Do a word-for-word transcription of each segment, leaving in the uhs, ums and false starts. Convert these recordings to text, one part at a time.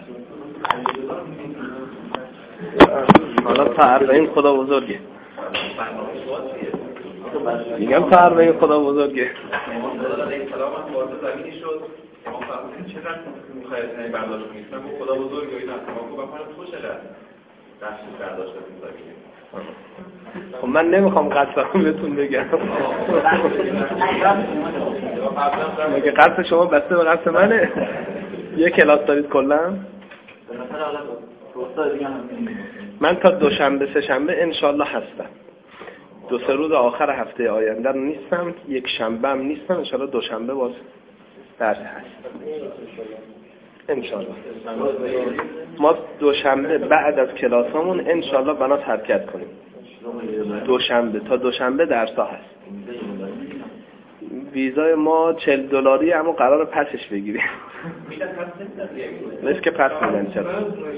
حالا فرمایین خدا بزرگه. میگم فرمایین خدا بزرگه. خدا علیه السلام هم وارد زمینی شد. ما فرمودیم چقدر مخیرتنی برداشت میکنم و خدا بزرگ یا این اصلا رو بکنم تو چقدر دستش برداشت این زمینی. خب من نمیخوام قصد بهتون بگم. مگه قصد شما بسته به قصد منه؟ یه کلاس دارید کلا؟ من تا دوشنبه سه شنبه انشالله هستم. دو سه روز آخر هفته آینده نیستم، یک شنبه هم نیستم، انشالله دوشنبه باز درس هست انشالله. ما دوشنبه بعد از کلاسامون انشالله بنات حرکت کنیم. دوشنبه تا دوشنبه درس ها هست. ویزای ما چهل دلاری اما قرار پسش بگیریم. مثل که پس میدن چرا؟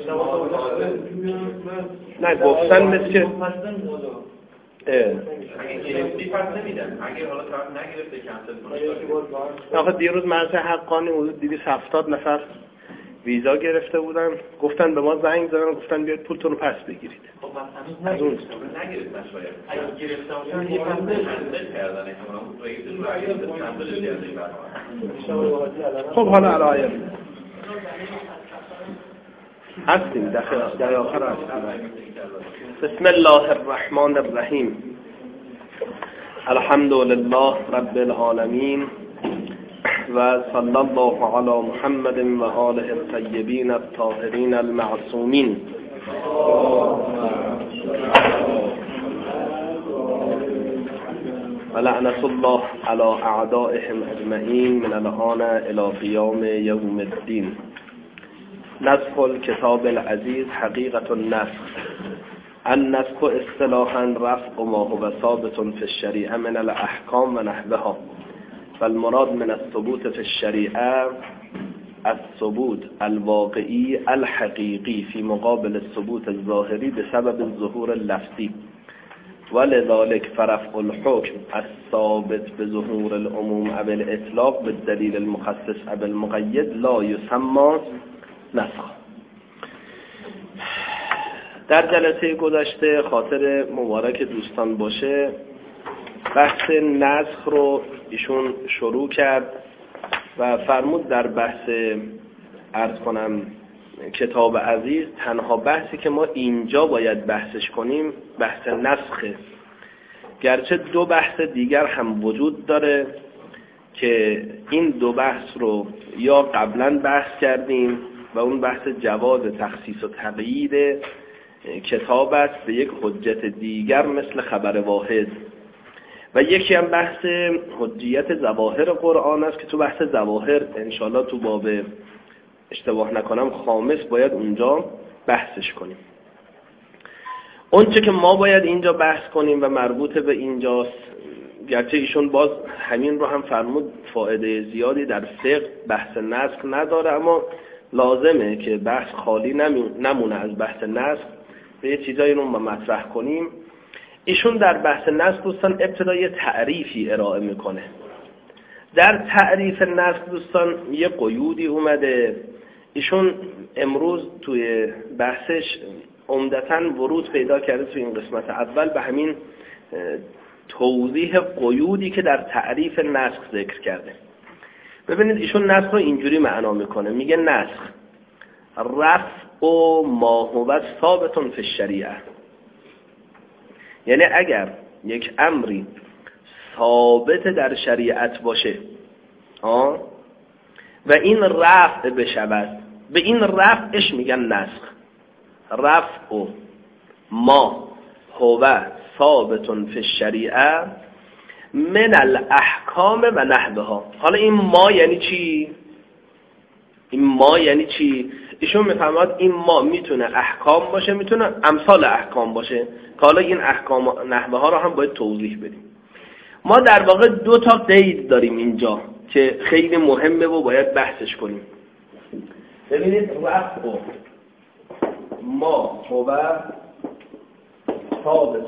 نه گفتن مثل که آخه دیروز مرز حقانی حدود دویست و هفتاد نفر ویزا گرفته بودن، گفتن به ما زنگ زدن گفتن بیاید پولتون رو پس بگیرید. خب از اون نگرفتن شاید اگه گرفتن باشن یه پنده کردن احتمالا. خب حالا علایه هستیم در آخر هستیم. بسم الله الرحمن الرحیم. الحمد لله رب العالمین و صلی الله علی محمد و آله الطیبین الطاهرین المعصومین. و لعنت الله علی اعدائهم اجمعین من الان الی قیام یوم الدین. نسخ الكتاب العزیز حقیقت النسخ. النسخ اصطلاحا رفع ما هو ثابت في الشریعه من الاحکام و نحوها، فالمراد من الثبوت في الشریعه الثبوت الواقعی الحقیقی في مقابل الثبوت الظاهری بسبب الظهور اللفظی، ولذلك فرفع الحكم الثابت بظهور العموم او الاطلاق بالدلیل المخصص او المقید لا يسمى نسخ. در جلسه گذشته خاطر مبارک دوستان باشه بحث نسخ رو ایشون شروع کرد و فرمود در بحث عرض کنم کتاب عزیز تنها بحثی که ما اینجا باید بحثش کنیم بحث نسخه، گرچه دو بحث دیگر هم وجود داره که این دو بحث رو یا قبلا بحث کردیم و اون بحث جواز تخصیص و تقیید کتاب است به یک حجت دیگر مثل خبر واحد، و یکی هم بحث حجیت ظواهر قرآن است که تو بحث ظواهر انشالله تو باب اشتباه نکنم خامس باید اونجا بحثش کنیم. اون چه که ما باید اینجا بحث کنیم و مربوط به اینجاست، گرچه ایشون باز همین رو هم فرمود فایده زیادی در فقه بحث نسخ نداره، اما لازمه که بحث خالی نمونه از بحث نسخ، به یه چیزایی رو ما مطرح کنیم. ایشون در بحث نسخ دوستان ابتدا یه تعریفی ارائه میکنه. در تعریف نسخ دوستان یه قیودی اومده، ایشون امروز توی بحثش عمدتاً ورود پیدا کرده توی این قسمت اول به همین توضیح قیودی که در تعریف نسخ ذکر کرده. ببینید ایشون نسخ رو اینجوری معنا میکنه، میگه نسخ رفع و ما هو ثابت فی الشریعه، یعنی اگر یک امری ثابت در شریعت باشه آه و این رفع بشود، به این رفعش میگن نسخ. رفع و ما هو ثابت فی الشریعه من الاحکام و نحوها. حالا این ما یعنی چی؟ این ما یعنی چی؟ ایشون میفهمد این ما میتونه احکام باشه، میتونه امثال احکام باشه، که حالا این احکام و نحوه ها رو هم باید توضیح بدیم. ما در واقع دو تا قید داریم اینجا که خیلی مهمه و باید بحثش کنیم. ببینید رفع ما هو ثابت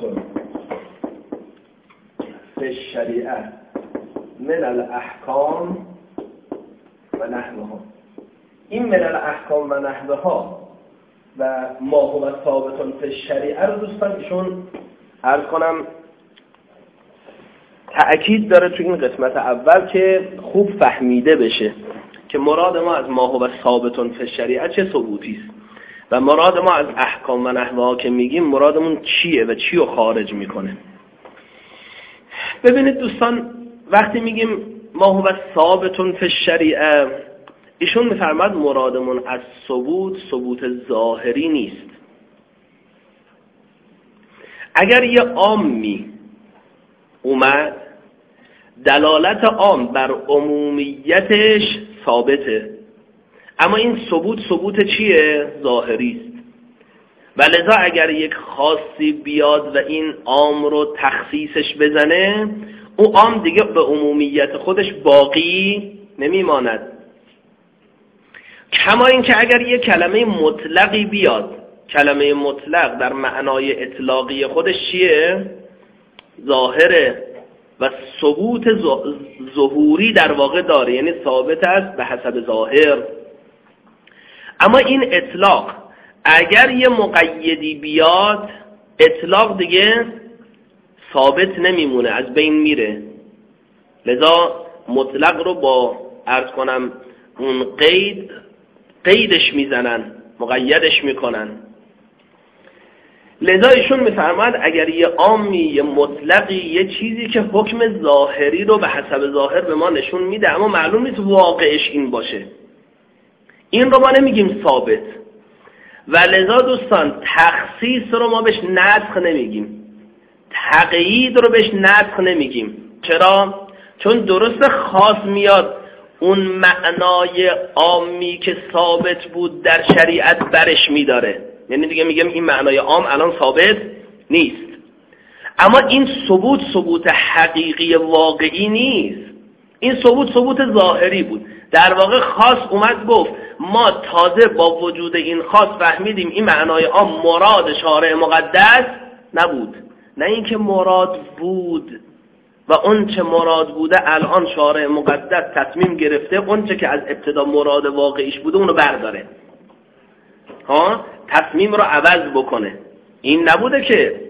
فی الشریعه من الاحکام و نحوها. این من الاحکام و نحوه ها و ما هو ثابت فی الشریعه رو دوستان ایشون عرض کنم تأکید داره تو این قسمت اول که خوب فهمیده بشه که مراد ما از ما هو ثابت فی الشریعه چه ثبوتی است و مراد ما از احکام و نحوه ها که میگیم مرادمون چیه و چی رو خارج میکنه. ببینید دوستان وقتی میگیم ما هو ثابت فی الشریعه ایشون میفرماد مرادمون از ثبوت ثبوت ظاهری نیست. اگر یه عامی اومد دلالت عام بر عمومیتش ثابته، اما این ثبوت ثبوت چیه؟ ظاهری است. و لذا اگر یک خاصی بیاد و این عام رو تخصیصش بزنه، او عام دیگه به عمومیت خودش باقی نمیماند. کما این که اگر یک کلمه مطلقی بیاد، کلمه مطلق در معنای اطلاقی خودش چیه؟ ظاهره و ثبوت ظهوری در واقع داره، یعنی ثابت است به حسب ظاهر. اما این اطلاق اگر یه مقیدی بیاد، اطلاق دیگه ثابت نمیمونه، از بین میره. لذا مطلق رو با عرض کنم اون قید قیدش میزنن، مقیدش میکنن. لذا ایشون میفرماد اگر یه عامی یه مطلقی یه چیزی که حکم ظاهری رو به حسب ظاهر به ما نشون میده اما معلوم نیست واقعش این باشه، این رو ما نمیگیم ثابت. و لذا دوستان تخصیص رو ما بهش نسخ نمیگیم، تقیید رو بهش نسخ نمیگیم. چرا؟ چون درست خاص میاد اون معنای عامی که ثابت بود در شریعت برش میداره، یعنی دیگه میگم این معنای عام الان ثابت نیست، اما این ثبوت ثبوت حقیقی واقعی نیست، این ثبوت ثبوت ظاهری بود. در واقع خاص اومد گفت ما تازه با وجود این خاص فهمیدیم این معنای عام مراد شارع مقدس نبود، نه اینکه مراد بود و اون چه مراد بوده الان شارع مقدس تصمیم گرفته اون چه که از ابتدا مراد واقعیش بوده اونو برداره، ها تصمیم رو عوض بکنه. این نبوده که.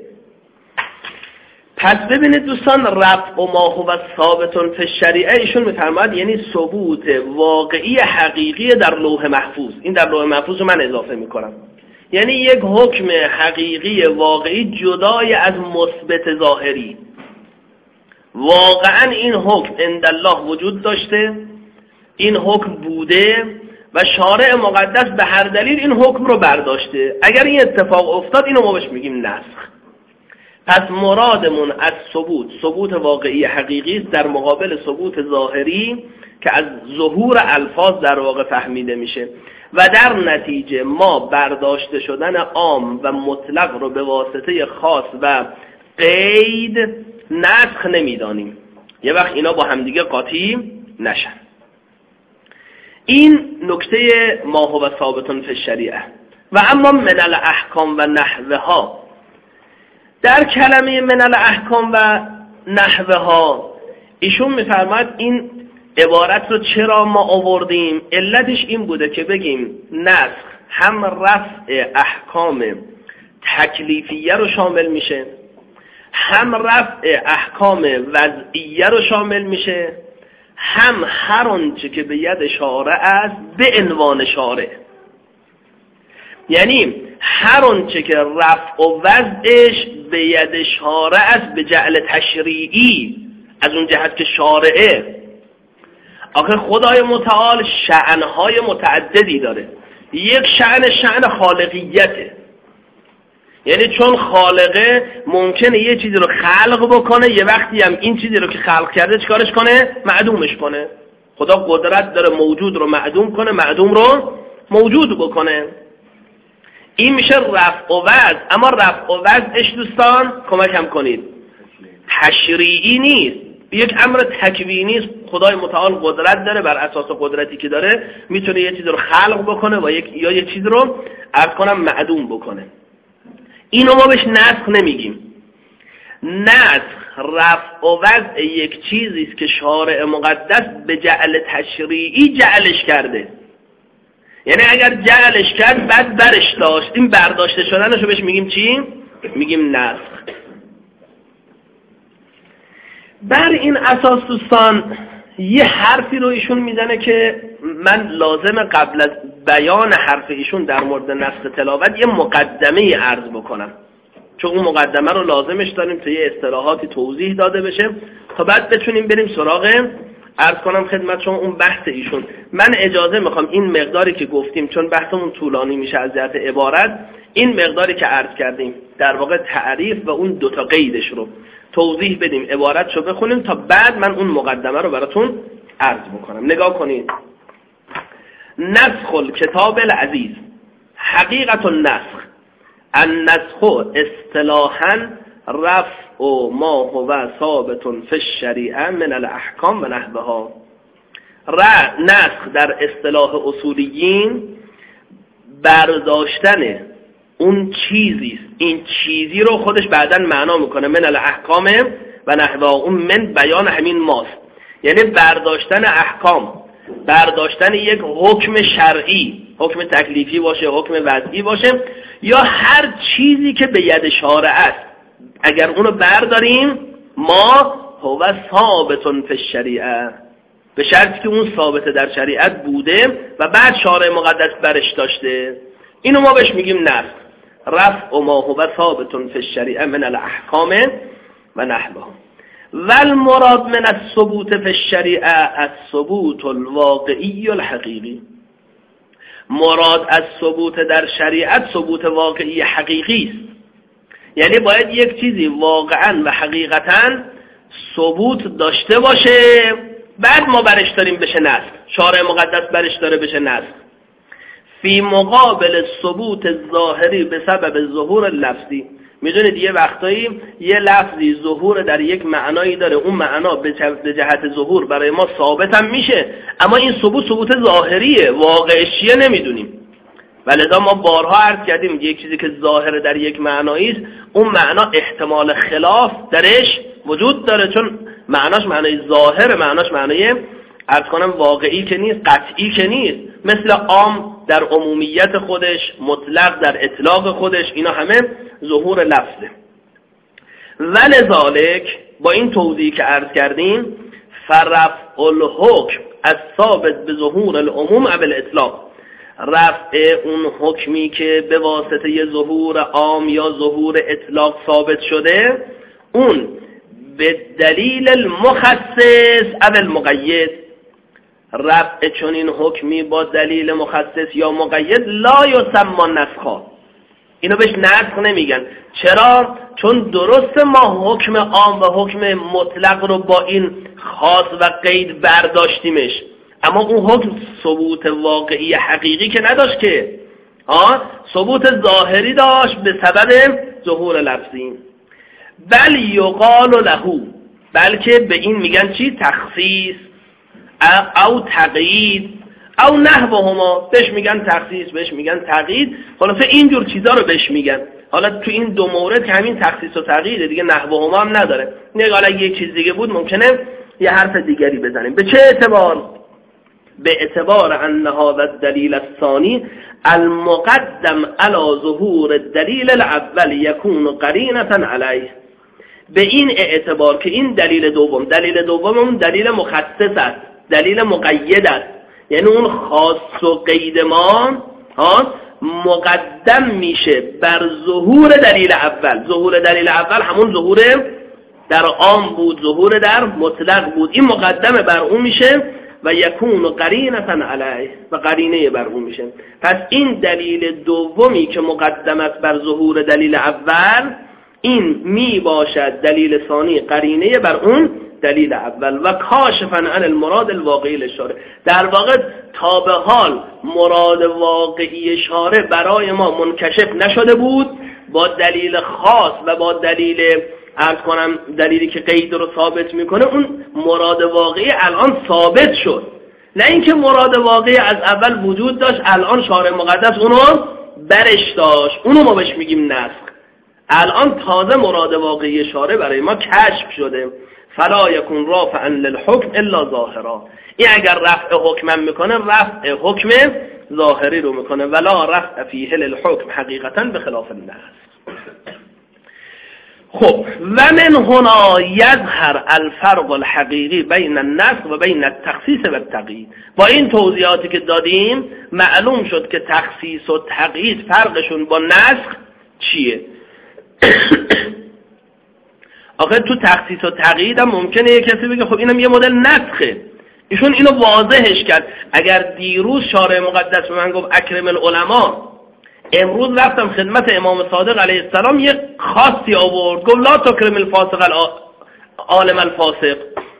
پس ببینید دوستان رفع و ما هو ثابت فی الشریعه ایشون میفرماد یعنی ثبوت واقعی حقیقی در لوح محفوظ. این در لوح محفوظ رو من اضافه میکنم، یعنی یک حکم حقیقی واقعی جدای از مثبت ظاهری. واقعا این حکم عند الله وجود داشته، این حکم بوده و شارع مقدس به هر دلیل این حکم رو برداشته. اگر این اتفاق افتاد اینو ما بهش میگیم نسخ. پس مرادمون از ثبوت ثبوت واقعی حقیقی است در مقابل ثبوت ظاهری که از ظهور الفاظ در واقع فهمیده میشه و در نتیجه ما برداشته شدن عام و مطلق رو به واسطه خاص و قید نسخ نمیدانیم، یه وقت اینا با همدیگه قاطی نشن. این نکته ما هو ثابت فی الشریعه. و اما من الاحکام و نحوه ها، در کلمه من الاحکام و نحوه ها ایشون میفرماد این عبارت رو چرا ما آوردیم؟ علتش این بوده که بگیم نسخ هم رفع احکام تکلیفیه رو شامل میشه، هم رفع احکام وضعیه رو شامل میشه، هم هر آنچه که به ید شارع است به عنوان شارع. یعنی هر آنچه که رفع و وضعش به ید شارع است به جعل تشریعی، از اون جهت که شارعه. آخه خدای متعال شأنهای متعددی داره. یک شأن شأن خالقیته، یعنی چون خالقه ممکنه یه چیزی رو خلق بکنه، یه وقتی هم این چیزی رو که خلق کرده چیکارش کنه؟ معدومش کنه. خدا قدرت داره موجود رو معدوم کنه، معدوم رو موجود بکنه. این میشه رفع و وضع. اما رفع و وضعش دوستان کمکم کنید تشریعی نیست، یک امر تکوینی است. خدای متعال قدرت داره، بر اساس قدرتی که داره میتونه یه چیز رو خلق بکنه و یک یا یه چیز رو عرض کنم معدوم بکنه. اینو ما بهش نسخ نمیگیم. نسخ رفع و وضع یک چیزی است که شارع مقدس به جعل تشریعی جعلش کرده. یعنی اگر جعلش کرد بعد برش داشت، این برداشته شدنشو بهش میگیم چی؟ میگیم نسخ. بر این اساس دوستان یه حرفی رو ایشون میزنه که من لازم قبل از بیان حرف ایشون در مورد نسخ تلاوت یه مقدمه عرض بکنم، چون اون مقدمه رو لازمش داریم تا یه اصطلاحاتی توضیح داده بشه تا بعد بتونیم بریم سراغ عرض کنم خدمتشون اون بحث ایشون. من اجازه میخوام این مقداری که گفتیم، چون بحثمون طولانی میشه از جهت عبارت، این مقداری که عرض کردیم در واقع تعریف و اون دوتا قیدش رو توضیح بدیم، عبارتشو بخونیم تا بعد من اون مقدمه رو براتون عرض بکنم. نگاه کنید. نسخ الکتاب العزیز حقیقت النسخ. النسخ اصطلاحاً رفع ما هو ثابت فی الشریعه من الاحکام و نحوها. نسخ در اصطلاح اصولیین برداشتن اون چیزی است، این چیزی رو خودش بعداً معنا میکنه من الاحکام و نحوها، اون من بیان همین ماست، یعنی برداشتن احکام، برداشتن یک حکم شرعی، حکم تکلیفی باشه، حکم وضعی باشه، یا هر چیزی که به ید شارع است، اگر اونو برداریم ما هو ثابت فی الشریعه، به شرطی که اون ثابت در شریعت بوده و بعد شارع مقدس برش داشته، اینو ما بهش میگیم نسخ. رفع ما هو ثابت فی الشریعه من الاحکام و نحوها. والمراد من الثبوت فی الشریعه الثبوت الواقعی الحقیقی. مراد از ثبوت در شریعت ثبوت واقعی حقیقی است، یعنی باید یک چیزی واقعا و حقیقتا ثبوت داشته باشه بعد ما برش داریم بشه نسخ، شارع مقدس برش داره بشه نسخ. فی مقابل ثبوت ظاهری به سبب ظهور لفظی. میدونید یه وقتایی یه لفظی ظهور در یک معنایی داره، اون معنا به جهت ظهور برای ما ثابت هم میشه، اما این ثبوت ثبوت ظاهریه، واقعش چیه نمیدونیم. ولذا ما بارها عرض کردیم یک چیزی که ظاهر در یک معنایی است، اون معنا احتمال خلاف درش وجود داره، چون معناش معنای ظاهر، معناش معنای عرض کنم واقعی که نیست، قطعی که نیست. مثل عام در عمومیت خودش، مطلق در اطلاق خودش، اینا همه ظهور لفظه. ولذالک با این توضیحی که عرض کردیم فرفع الحکم از ثابت به ظهور العموم او الاطلاق، رفع اون حکمی که به واسطه ی ظهور عام یا ظهور اطلاق ثابت شده، اون به دلیل المخصص او المقید، رفع چنین حکمی با دلیل مخصص یا مقید لا یسمى نسخا، اینو بهش نسخ نمیگن. چرا؟ چون درست ما حکم عام و حکم مطلق رو با این خاص و قید برداشتیمش، اما اون حکم ثبوت واقعی حقیقی که نداشت که، آه ثبوت ظاهری داشت به سبب ظهور لفظی. بل یقال له، بلکه به این میگن چی؟ تخصیص او تقیید او نحوهما، بهش میگن تخصیص، بهش میگن تقیید، خلاصه اینجور چیزا رو بهش میگن. حالا تو این دو مورد که همین تخصیص و تقییده دیگه، نحوهما هم نداره. نگاه حالا یک چیز دیگه بود ممکنه یه حرف دیگری بزنیم. به چه اعتبار؟ به اعتبار انها و دلیل الثانی المقدم علی ظهور الدلیل الاول یکون قرینة علیه. به این اعتبار که این دلیل دوم، دلیل دوم اون دلیل مخصص است، دلیل مقید است، یعنی اون خاص و قید ما ها مقدم میشه بر ظهور دلیل اول. ظهور دلیل اول همون ظهور در عام بود، ظهور در مطلق بود، این مقدم بر اون میشه و یکون قرینة علیه، و قرینه بر اون میشه. پس این دلیل دومی که مقدم است بر ظهور دلیل اول، این می باشد دلیل ثانی قرینه بر اون دلیل اول و کاشفاً عن المراد الواقعی للشارع. در واقع تا به حال مراد واقعی شارع برای ما منکشف نشده بود، با دلیل خاص و با دلیل عرض کنم دلیلی که قید رو ثابت میکنه، اون مراد واقعی الان ثابت شد. نه اینکه مراد واقعی از اول وجود داشت الان شارع مقدس اونو برش داشت، اونو ما بهش میگیم نسخ. الان تازه مراد واقعی شارع برای ما کشف شده. فلا یکون رافعا للحکم الا ظاهرا، این اگر رفع حکم میکنه رفع حکم ظاهری رو میکنه ولا رفع فیه للحکم حقیقتا به خلاف النسخ. خب و من هنا یظهر الفرق الحقیقی بین النسخ و بین التخصیص و التقیید. با این توضیحاتی که دادیم معلوم شد که تخصیص و تقیید فرقشون با نسخ چیه. آخه تو تخصیص و تقیید هم ممکنه یه کسی بگه خب اینم یه مدل نسخه. ایشون اینو واضحش کرد. اگر دیروز شارع مقدس به من گفت اکرم العلماء، امروز رفتم خدمت امام صادق علیه السلام یه خاصی آورد، گفت لا تکرم الفاسق عالم الفاسق.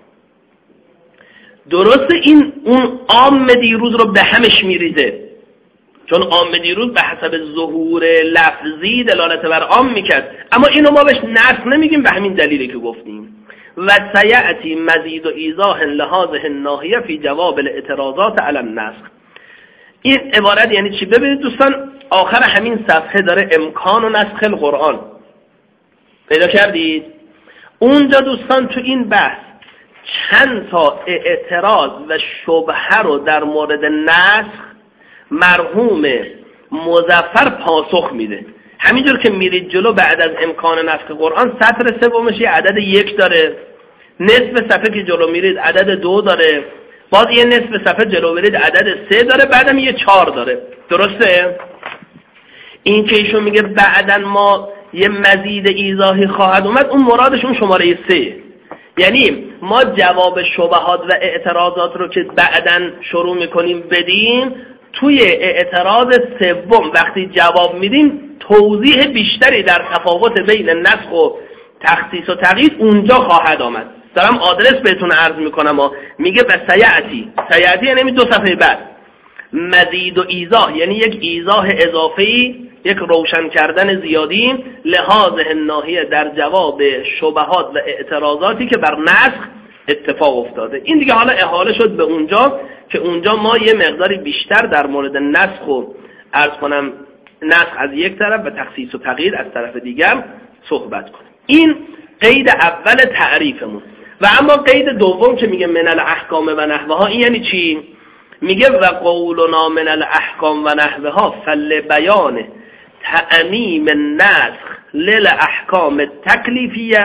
درسته این اون عام دیروز رو به همش میریزه، چون عام دیروز به حسب ظهور لفظی دلالت بر عام میکرد، اما اینو ما بهش نسخ نمیگیم به همین دلیلی که گفتیم. و سیأتی مزید و ایضاح لهذه الناحیه فی جواب الاعتراضات علی النسخ. این عبارت یعنی چی؟ ببینید دوستان آخر همین صفحه داره امکان و نسخ القرآن، پیدا کردید؟ اونجا دوستان تو این بحث چند تا اعتراض و شبهه رو در مورد نسخ مرحوم مظفر پاسخ میده. همینجور که میرید جلو بعد از امکان نسخ قرآن سطر سومش یه عدد یک داره، نصف صفحه که جلو میرید عدد دو داره، باز یه نصف صفحه جلو برید عدد سه داره، بعدم یه چهار داره. درسته؟ این که ایشون میگه بعدن ما یه مزید ایضاحی خواهد اومد، اون مرادشون شماره سه، یعنی ما جواب شبهات و اعتراضات رو که بعدن شروع میکنیم بدیم، توی اعتراض سوم وقتی جواب میدیم توضیح بیشتری در تفاوت بین نسخ و تخصیص و تقیید اونجا خواهد آمد. دارم آدرس بهتون عرض میکنم ها. میگه به سیعتی، سیعتی یعنی دو صفحه بعد، مزید و ایضاح یعنی یک ایضاح اضافی، یک روشن کردن زیادی لحاظه الناحیه در جواب شبهات و اعتراضاتی که بر نسخ اتفاق افتاده. این دیگه حالا احاله شد به اونجا که اونجا ما یه مقداری بیشتر در مورد نسخ و عرض کنم نسخ از یک طرف و تخصیص و تقیید از طرف دیگر صحبت کنیم. این قید اول تعریفمون. و اما قید دوم که میگه من الاحکام و نحوها، این یعنی چی؟ میگه و قولنا من الاحکام و نحوها فل بیان تعمیم النسخ للاحکام التکلیفیه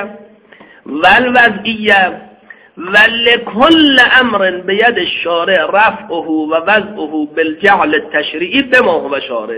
والوضعیه ولکل امر بید الشارع رفعه و وضعه بالجعل التشریعی بما هو شارع.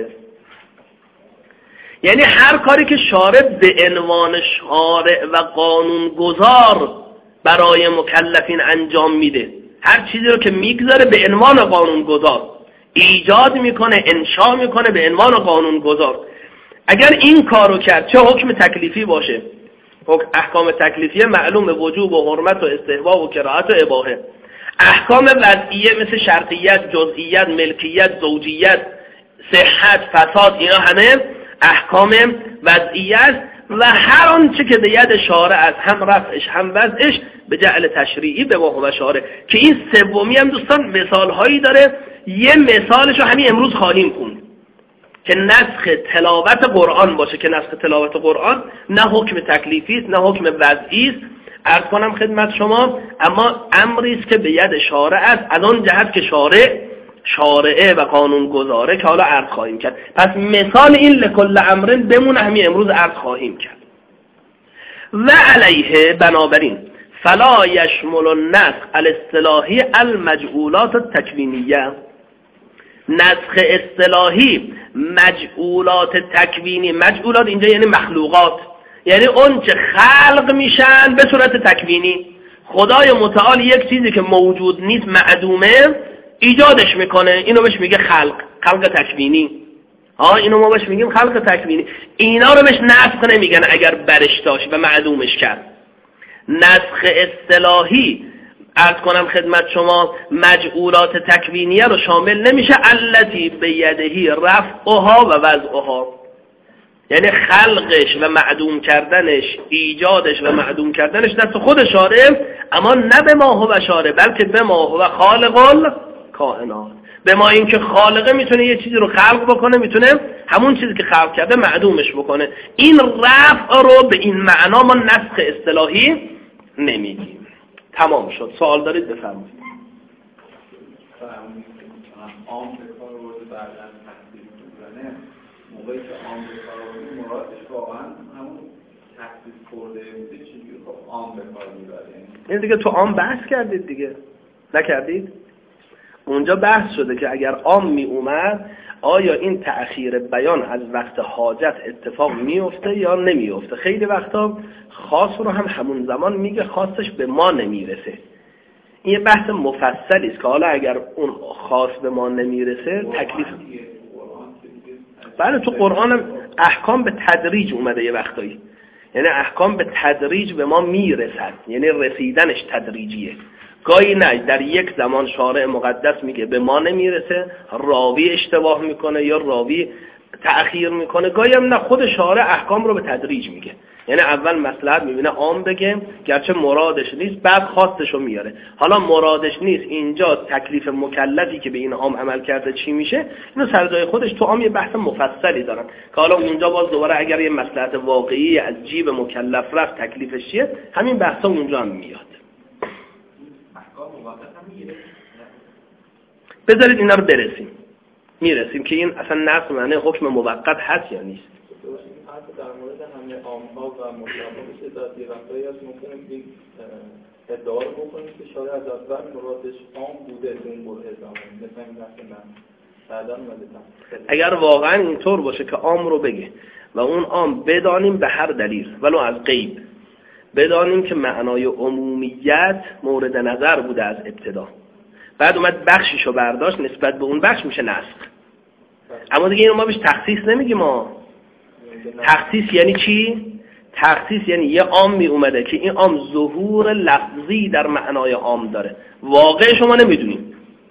یعنی هر کاری که شارع به عنوان شارع و قانون گذار برای مکلفین انجام میده، هر چیزی رو که میگذاره به عنوان قانون گذار ایجاد میکنه، انشاء میکنه به عنوان قانون گذار، اگر این کارو کرد، چه حکم تکلیفی باشه، احکام تکلیفیه معلوم وجوب و حرمت و استحباب و کراهت و اباحه، احکام وضعیه مثل شرطیت، جزئیت، ملکیت، زوجیت، صحت، فساد، اینا همه احکام وضعیه است و هر آنچه که به ید شارع از هم رفعش هم وضعش به جعل تشریعی به واقع شارع. که این سومی هم دوستان مثال هایی داره، یه مثالشو همین امروز خواهیم خوند که نسخ تلاوت قرآن باشه، که نسخ تلاوت قرآن نه حکم تکلیفی است نه حکم وضعی است، عرض کنم خدمت شما، اما امری است که به ید شارع است، از آن جهت که شارع شارعه و قانون گذاره که حالا عرض خواهیم کرد. پس مثال این لکل امرن بمونه، همین امروز عرض خواهیم کرد. و علیه بنابراین فلا یشمل النسخ الاصطلاحی المجعولات التکوینیه. نسخ اصطلاحی مجعولات تکوینی، مجعولات اینجا یعنی مخلوقات، یعنی اون چه خلق میشن به صورت تکوینی. خدای متعال یک چیزی که موجود نیست، معدومه، ایجادش میکنه، اینو بهش میگه خلق، خلق تکوینی. ها اینو ما بهش میگیم خلق تکوینی. اینا رو بهش نسخ نمیگن اگر برش داشت و معدومش کرد. نسخ اصطلاحی عرض کنم خدمت شما مجعولات تکوینیه رو شامل نمیشه، التی بیدهی رفعها و وضعها، یعنی خلقش و معدوم کردنش، ایجادش و معدوم کردنش دست خود شارع، اما نه به ما هو شارع بلکه به ما هو خالق الکائنات. به ما این که خالقه میتونه یه چیزی رو خلق بکنه، میتونه همون چیزی که خلق کرده معدومش بکنه. این رفع رو به این معنا ما نسخ اصطلاحی نمیگیم. تمام شد. سوال دارید بفرمایید. عام به کار برده بعدن تخصیص میزنه موقعی که عام به کار آورده مرادش واقعا همون تخصیص خورده بوده چجوری خب عام به کار میبره؟ این دیگه تو عام بحث کردید دیگه نکردید؟ اونجا بحث شده که اگر عام می اومد آیا این تأخیر بیان از وقت حاجت اتفاق میفته یا نمیفته. خیلی وقتا خاص رو هم همون زمان میگه خاصش به ما نمیرسه. این یه بحث مفصلی است که حالا اگر اون خاص به ما نمیرسه تکلیف بله تو قرآن هم احکام به تدریج اومده یه وقتایی، یعنی احکام به تدریج به ما میرسد، یعنی رسیدنش تدریجیه. گاهی نه در یک زمان شارع مقدس میگه به ما نمیرسه، راوی اشتباه میکنه یا راوی تأخیر میکنه. گاهی هم نه خود شارع احکام رو به تدریج میگه، یعنی اول مصلحت میبینه عام بگه گرچه مرادش نیست بعد خواستش رو میاره. حالا مرادش نیست اینجا تکلیف مکلفی که به این عام عمل کرده چی میشه، اینو سر جای خودش تو عام یه بحث مفصلی دارن که حالا اونجا باز دوباره اگر یه مصلحت واقعی از جیب مکلف رفت تکلیفش چیه همین بحثا اونجا هم میاد. بذارید اینا رو برسیم میرسیم که این اصلا نص معنی حکم موقت هست یا نیست. در مورد همه عام‌ها و مطلقات ذاتی وقتایی هست ممکنه یک ادعا رو بکنید که شاید از اول مرادش عام بوده اون برهه زمان مثل این بحث من بعدا اومده. اگر واقعا اینطور باشه که عام رو بگه و اون عام بدانیم به هر دلیل ولو از غیب بدانیم که معنای عمومیت مورد نظر بوده از ابتدا، بعد اومد بخشیشو برداشت نسبت به اون بخش میشه نسخ. اما دیگه اینو ما بهش تخصیص نمیگیم. ما تخصیص یعنی چی؟ تخصیص یعنی یه عام می اومده که این عام ظهور لفظی در معنای عام داره، واقع شما نمیدونیم.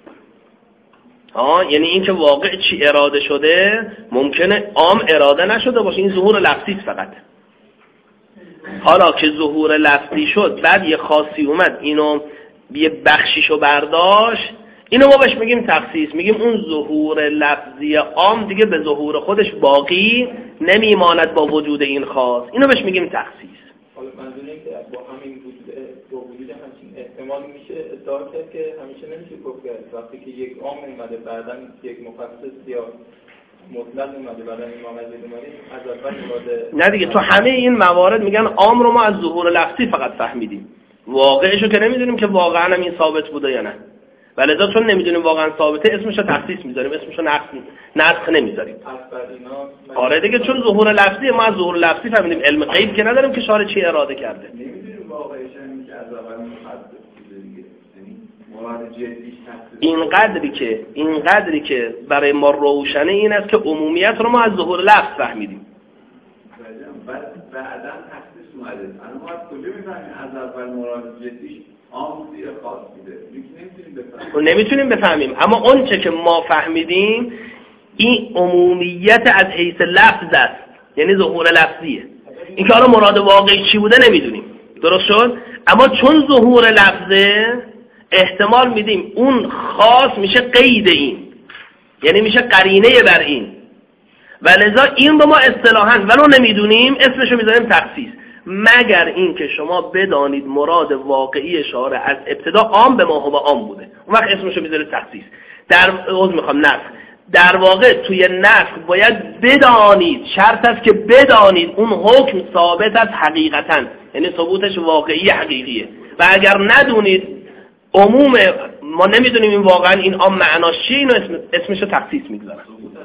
ها یعنی این که واقع چی اراده شده ممکنه عام اراده نشده باشه، این ظهور لفظی فقط. حالا که ظهور لفظی شد بعد یه خاصی اومد اینو یه بخشیشو برداشت، اینو ما بهش میگیم تخصیص. میگیم اون ظهور لفظی عام دیگه به ظهور خودش باقی نمیماند با وجود این خاص، اینو بهش میگیم تخصیص. حالا منظور اینه که با همین وجود با وجود همچین احتمال میشه ادعا کرد که همیشه نمیشه گفت که وقتی که یک عام اومده بعداً یک مخصص یا مطلق اومده بعداً امام عزیز اومده از اول مراد نه دیگه. تو همه این موارد میگن عام رو ما از ظهور لفظی فقط فهمیدیم، واقعشو که نمیدونیم که واقعا هم این ثابت بوده یا نه. ولذا چون نمیدونیم واقعا ثابته اسمشو تخصیص میذاریم، اسمشو نسخ نسخ نمیذاریم. آره دیگه چون ظهور لفظی ما از ظهور لفظی فهمیدیم، علم غیب که نداریم که شارع چی اراده کرده. نمیدونیم واقعش همین که از اول مخصص بوده دیگه، یعنی مراد جدیش تخصیص. این قدری که این قدری که برای ما روشنه این است که عمومیت رو ما از ظهور لفظ فهمیدیم. بعد بعداً تخصیص اومده. الان ما از کجا میفهمیم از اول مراد جدیش عام بوده یا خاص بوده؟ نمیتونیم بفهمیم. اما اون چه که ما فهمیدیم این عمومیت از حیث لفظ است، یعنی ظهور لفظیه. این که حالا مراد واقعی چی بوده نمیدونیم، درست شد؟ اما چون ظهور لفظه احتمال میدیم اون خاص میشه قید این، یعنی میشه قرینه بر این، و لذا این رو ما اصطلاحاً ولو نمیدونیم اسمشو میذاریم تخصیص، مگر این که شما بدانید مراد واقعی شارع از ابتدا عام به ما و عام بوده، اون وقت اسمشو میذارید تخصیص. در عوض میخوام نسخ، در واقع توی نسخ باید بدانید، شرط است که بدانید اون حکم ثابت است حقیقتاً، یعنی ثبوتش واقعی حقیقیه، و اگر ندونید عموم ما نمیدونیم این واقعا این عام معناش چیه، اینو اسم اسمشو تخصیص میذارن.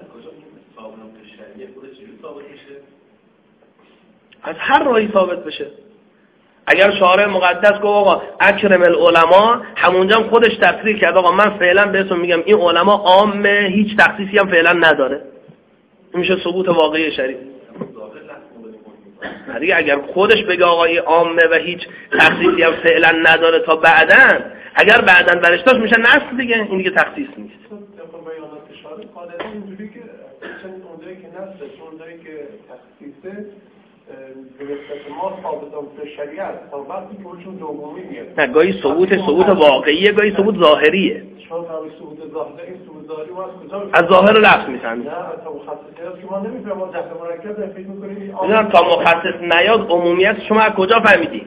از هر راهی ثابت بشه. اگر شارع مقدس گفت آقا اکرم العلماء، همونجا هم خودش تصریح کرد آقا من فعلا بهتون میگم این علما عامه، هیچ تخصیصی هم فعلا نداره، این میشه ثبوت واقعی شریع. دیگه اگر خودش بگه آقا این عامه و هیچ تخصیصی هم فعلا نداره تا بعداً، اگر بعداً برش داشت میشه نسخ دیگه، این دیگه تخصیص نیست. اینجوری که چون اونجایی که نسخ، اونجایی که تخصیصه به نسبت ما ثابتان به شریعت تا وقتی که اونشون دومی میاد. نه گاهی ثبوت ثبوت واقعیه، گاهی ثبوت ظاهریه. شما فهمی ثبوت ظاهری، این ثبوت ظاهری ما از کجا از ظاهر لفظ میفهمیم. نه از مخصصیات که ما نمیفهمیم، ما جهت مرکب فکر میکنیم. نه تا مخصص نیاد عمومیت شما از کجا فهمیدی؟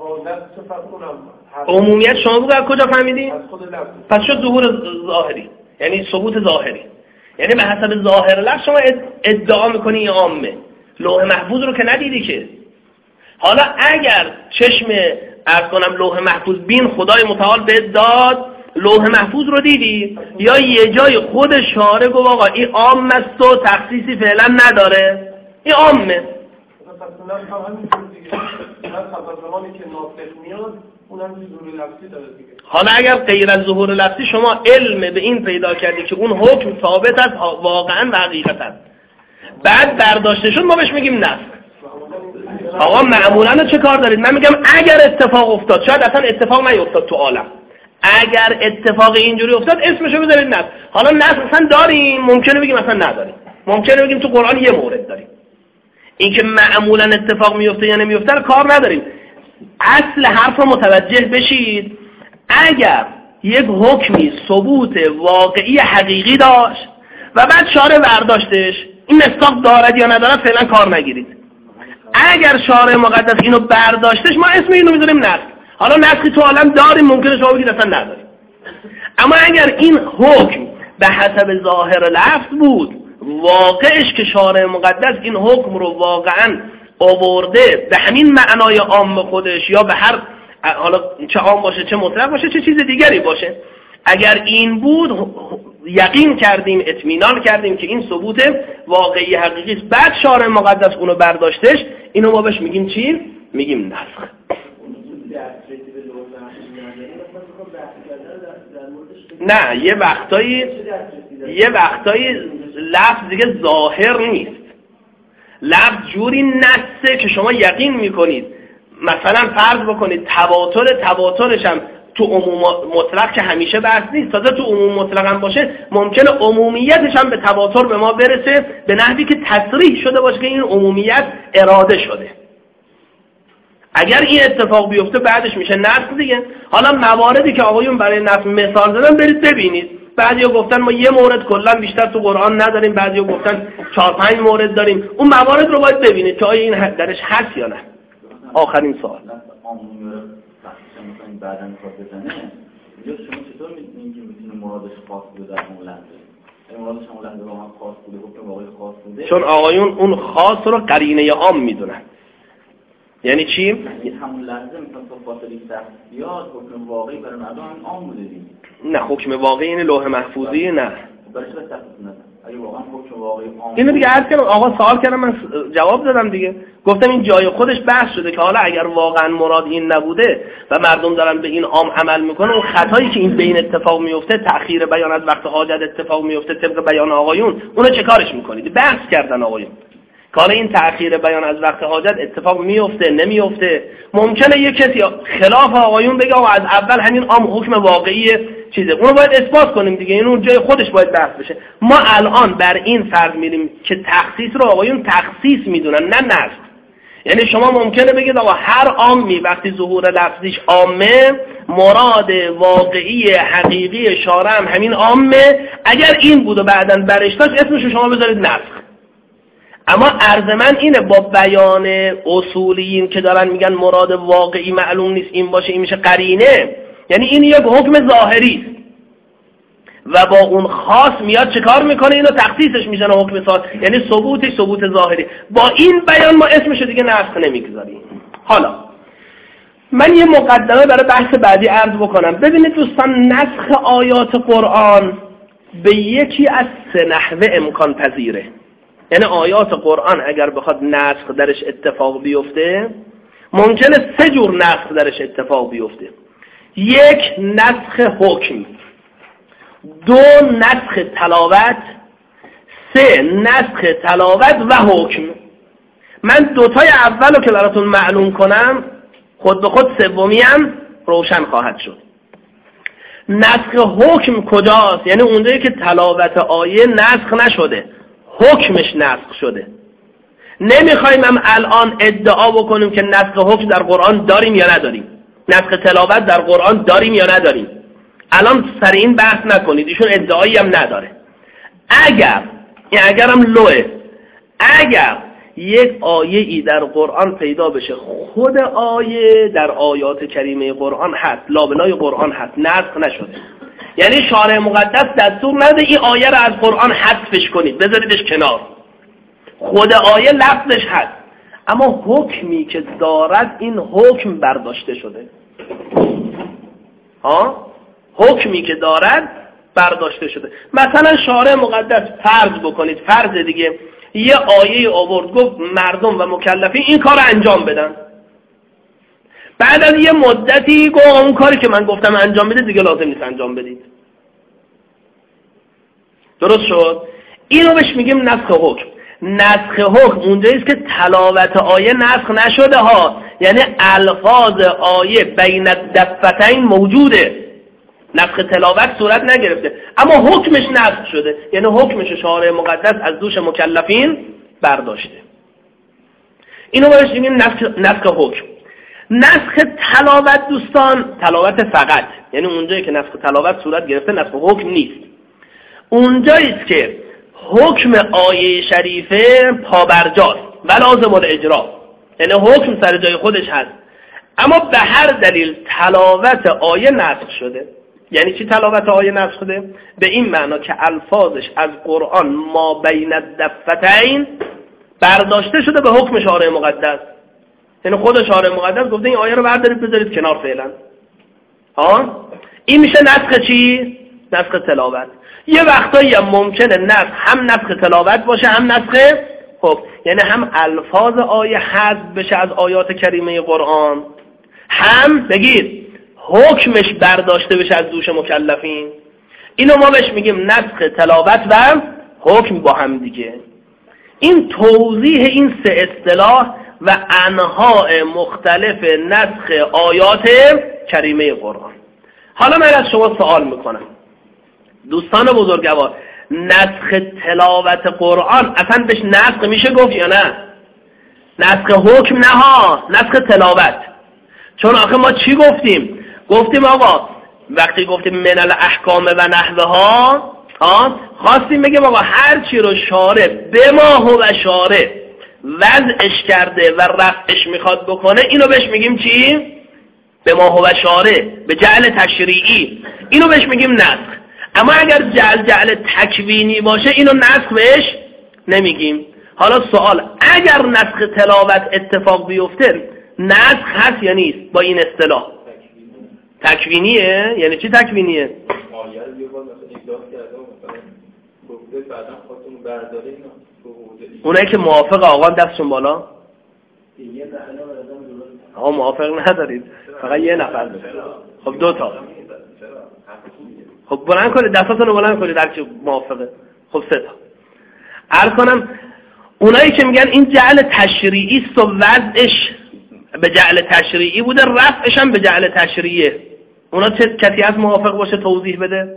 عمومیت شما بگو از کجا فهمیدی؟ از خود لفظ. پس شد ظهور ظاهری. یعنی ثبوت ظاهری، یعنی به حسب ظاهر لفظ شما ادعا میکنی این عامه. لوح محفوظ رو که ندیدی که. حالا اگر چشم عرض کنم لوح محفوظ بین خدای متعال بهت داد، لوح محفوظ رو دیدی یا یه جای خود شارع گفت آقا این عام است و تخصیصی فعلا نداره، این عامه. مثلا هم همینطور دیگه، مثلا زمانی که ناسخ میاد اونم ظهور لفظی داره دیگه. حالا اگر غیر از ظهور لفظی شما علم به این پیدا کردی که اون حکم ثابت است واقعا و حقیقتا، بعد برداشته شد، ما بهش میگیم نسخ. آقا معمولا چه کار دارید؟ من میگم اگر اتفاق افتاد، شاید اصلا اتفاق نیفتاد تو عالم، اگر اتفاق اینجوری افتاد اسمشو بذارید نسخ. حالا نسخ اصلا داریم، ممکنه بگیم اصلا نداریم، ممکنه بگیم تو قرآن یه مورد داریم. این که معمولا اتفاق میفته یا نمیفته رو کار نداریم. اصل حرف رو متوجه بشید. اگر یک حکمی ثبوت واقعی حقیقی داشت و بعد شارع برداشتش، این مصداق دارد یا ندارد فعلا کار نگیرید. اگر شارع مقدس اینو برداشتش، ما اسم اینو میذاریم نسخ. حالا نسخی تو عالم داریم، ممکنه شما بگید اصلا نداریم. اما اگر این حکم به حسب ظاهر لفظ بود، واقعش که شارع مقدس این حکم رو واقعا آورده به همین معنای عام خودش، یا به هر حالا چه عام باشه چه مطلق باشه چه چیز دیگری باشه، اگر این بود یقین کردیم، اطمینان کردیم که این ثبوت واقعی حقیقی است، بعد شارع مقدس اونو برداشتش، اینو ما بهش میگیم چی؟ میگیم نسخ. نه، یه وقتایی یه وقتایی لفظ دیگه ظاهر نیست، لفظ جوری نسه که شما یقین میکنید. مثلا فرض بکنید تواتر، تواترش هم تو عموم مطلق که همیشه بحث نیست، تازه تو عموم مطلق هم باشه ممکنه عمومیتش هم به تواتر به ما برسه به نحوی که تصریح شده باشه که این عمومیت اراده شده. اگر این اتفاق بیفته بعدش میشه نسخ دیگه. حالا مواردی که آقایون برای نسخ مثال زدن برید ببینید. بعضیا گفتن ما یه مورد کلا بیشتر تو قرآن نداریم، بعضیا گفتن چهار پنج مورد داریم. اون موارد رو باید ببینید که آیا این درش هست یا نه. آخرین سوال. بعداً میخواد بزنه اینجا شما چطور می‌بینید که میتونه مرادش خاص بوده در اون لحظه؟ یعنی مرادش اون لحظه با هم خاص بوده، حکم واقعی خاص بوده، چون آقایون اون خاص رو قرینه عام میدونن. یعنی چی؟ یعنی همون لحظه مثلا تو فاصله سخت بیاد حکم واقعی برای مردم هم عام بوده دیگه. نه، حکم واقعی این لوح محفوظی نه. برای چه سخت نه؟ اگه واقعا حکم واقعی عام اینو دیگه عرض کردم، آقا سوال کردم من جواب دادم دیگه. گفتم این جای خودش بحث شده که حالا اگر واقعا مراد این نبوده و مردم دارن به این عام عمل میکنن، اون خطایی که این بین اتفاق میفته، تأخیر بیان از وقت حاجت اتفاق میفته طبق بیان آقایون، اونو چه کارش میکنید؟ بحث کردن آقایون که حالا این تأخیر بیان از وقت حاجت اتفاق میفته نمیفته. ممکنه یه کسی خلاف آقایون بگه آقا از اول همین عام حکم واقعی چیزه، اونو باید اثبات کنیم دیگه، اینو جای خودش باید بحث بشه. ما الان بر این فرض میریم که تخصیص رو آقایون تخصیص میدونن نه نسخ. یعنی شما ممکنه بگید آقا هر عامی وقتی ظهور لفظیش عامه، مراد واقعی حقیقی شارع هم همین عامه، اگر این بود و بعداً برش داشت اسمش رو شما بذارید نسخ. اما عرض من اینه با بیان اصولیین که دارن میگن مراد واقعی معلوم نیست این باشه این میشه قرینه، یعنی این یک حکم ظاهری است و با اون خاص میاد چه کار میکنه؟ اینو تخصیصش میزنه حکم ثابت، یعنی ثبوتش ثبوت ظاهری. با این بیان ما اسمشو دیگه نسخ نمیگذاریم. حالا من یه مقدمه برای بحث بعدی عرض بکنم. ببینید دوستان، نسخ آیات قرآن به یکی از سه نحوه امکان پذیره. یعنی آیات قرآن اگر بخواد نسخ درش اتفاق بیفته، ممکنه سه جور نسخ درش اتفاق بیفته. یک، نسخ حکم. دو، نسخ تلاوت. سه، نسخ تلاوت و حکم. من دوتای اولو که براتون معلوم کنم، خود به خود سومی هم روشن خواهد شد. نسخ حکم کجاست؟ یعنی اونجایی که تلاوت آیه نسخ نشده، حکمش نسخ شده. نمیخوایم هم الان ادعا بکنیم که نسخ حکم در قرآن داریم یا نداریم، نسخ تلاوت در قرآن داریم یا نداریم. الان سر این بحث نکنید، ایشون ادعایی هم نداره. اگر این اگرم لوه، اگر یک آیه ای در قرآن پیدا بشه، خود آیه در آیات کریمه قرآن هست، لابلای قرآن هست، نسخ نشده، یعنی شارع مقدس دستور نده این آیه رو از قرآن حذفش کنید بذاریدش کنار، خود آیه لفظش هست اما حکمی که دارد این حکم برداشته شده. ها حکمی که دارد برداشته شده. مثلا شارع مقدس فرض بکنید، فرض دیگه یه آیه آورد گفت مردم و مکلفین این کار انجام بدن، بعد از یه مدتی گفت اون کاری که من گفتم انجام بدید دیگه لازم نیست انجام بدید. درست شد؟ اینو بهش میگیم نسخ حکم. نسخ حکم اونجایی است که تلاوت آیه نسخ نشده ها، یعنی الفاظ آیه بین الدفتین موجوده، نسخ تلاوت صورت نگرفته اما حکمش نسخ شده، یعنی حکمش شارع مقدس از دوش مکلفین برداشته. اینو بهش میگیم نسخ نسخ حکم. نسخ تلاوت دوستان تلاوت فقط، یعنی اونجایی که نسخ تلاوت صورت گرفته نسخ حکم نیست. اونجایی است که حکم آیه شریفه پابرجاست و لازم الاجرا، یعنی حکم سر جای خودش هست اما به هر دلیل تلاوت آیه نسخ شده. یعنی چی تلاوت آیه نسخ شده؟ به این معنا که الفاظش از قرآن ما بین الدفتین برداشته شده به حکم شارع مقدس، یعنی خود شارع مقدس گفته این آیه رو بردارید بذارید کنار فعلا. ها این میشه نسخ چی؟ نسخ تلاوت. یه وقتایی هم ممکنه نسخ هم نسخ تلاوت باشه هم نسخ حکم، یعنی هم الفاظ آیه حذف بشه از آیات کریمه قرآن، هم بگید حکمش برداشته بشه از دوش مکلفین. اینو ما بهش میگیم نسخ تلاوت و حکم با هم دیگه. این توضیح این سه اصطلاح و انواع مختلف نسخ آیات کریمه قرآن. حالا من از شما سوال میکنم دوستان بزرگوار، نسخ تلاوت قرآن اصلا بهش نسخ میشه گفت یا نه؟ نسخ حکم نه ها، نسخ تلاوت. چون آخه ما چی گفتیم؟ گفتیم آقا وقتی گفتیم من الاحکام و نحوه ها ها خواستیم بگیم آقا هر چی رو شارع به ما و شارع وضعش کرده و رفعش میخواد بکنه اینو بهش میگیم چی؟ به ما و شارع، به جعل تشریعی، اینو بهش میگیم نسخ. اما اگر جعل جعل تکوینی باشه اینو نسخ بهش نمیگیم. حالا سوال، اگر نسخ تلاوت اتفاق بیفته نسخ هست یا نیست با این اصطلاح؟ تکوینیه؟ یعنی چی تکوینیه؟ آیه رو یه بار مثلا اجراح کرده و مثلا گفته بعدا خواستون برداره اینا. اونایی که موافق آقا دستشون بالا؟ آقا موافق ندارید، فقط یه نفر داره. خب دو تا. خب بلند کنید دستاتون رو بلند کنید هرچی موافقه. خب سه تا. عرض کنم اونایی که میگن این جعل تشریعی است و وضعش به جعل تشریعی بوده رفعش هم به جعل تشریعیه، اونا چه کسی از موافق باشه توضیح بده؟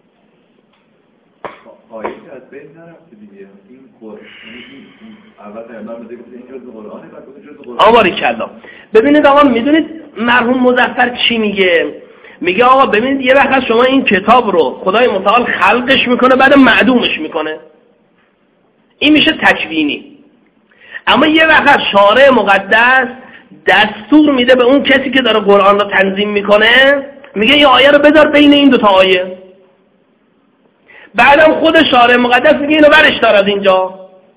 آیه از بین نرفته دیگه. این قرآن اول پیامبر بده گفت این جزء قرآنه بعد گفت جزء قرآن. آواری کلا. ببینید آقا میدونید مرحوم مظفر چی میگه؟ میگه آقا ببینید یه وقت شما این کتاب رو خدای متعال خلقش میکنه بعد معدومش میکنه، این میشه تکوینی. اما یه وقت شارع مقدس دستور میده به اون کسی که داره قرآن رو تنظیم میکنه، میگه این آیه رو بذار بین این دوتا آیه، بعدم خود شارع مقدس میگه اینو ورش دار از اینجا.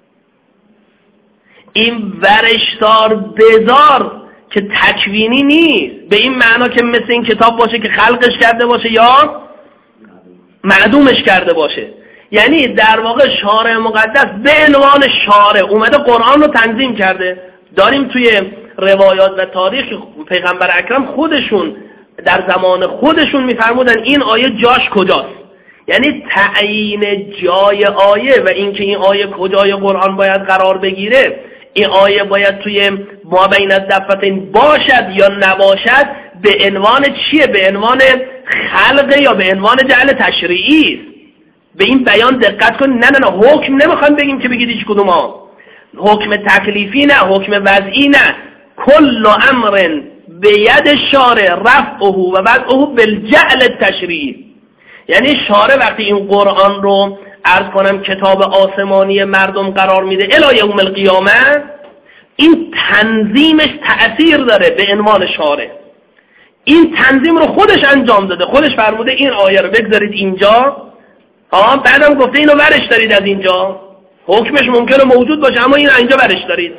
این ورش دار بذار که تکوینی نیست به این معنا که مثل این کتاب باشه که خلقش کرده باشه یا معدومش کرده باشه. یعنی در واقع شارع مقدس به عنوان شارع اومده قرآن رو تنظیم کرده. داریم توی روایات و تاریخ پیغمبر اکرم خودشون در زمان خودشون میفرمودن این آیه جاش کجاست، یعنی تعیین جای آیه و اینکه این آیه کجای قرآن باید قرار بگیره، این آیه باید توی ما بین الدفتین باشد یا نباشد، به عنوان چیه؟ به عنوان خلقه یا به عنوان جعل تشریعی. به این بیان دقت کن. نه نه نه حکم نمیخوام بگیم که بگید هیچ کدوم ها، حکم تکلیفی نه، حکم وضعی نه. کل امر به ید شارع رفعه و وضعه بالجعل التشریعی. یعنی شارع وقتی این قرآن رو عرض کنم کتاب آسمانی مردم قرار میده الی یوم القیامه، این تنظیمش تأثیر داره به عنوان شارع. این تنظیم رو خودش انجام داده، خودش فرموده این آیه رو بگذارید اینجا، ها بعدم گفته اینو ورش دارید از اینجا. حکمش ممکنه موجود باشه اما این اینجا ورش دارید.